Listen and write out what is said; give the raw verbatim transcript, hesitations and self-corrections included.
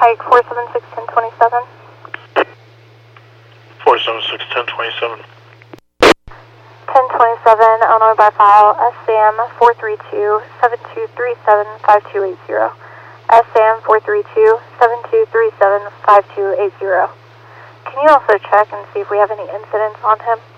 Pike four seven six one zero two seven. four seven six one zero two seven. ten twenty-seven, Illinois by file, S A M four three two, seven two three seven, five two eight zero. S A M four three two, seven two three seven, five two eight zero. Can you also check and see if we have any incidents on him?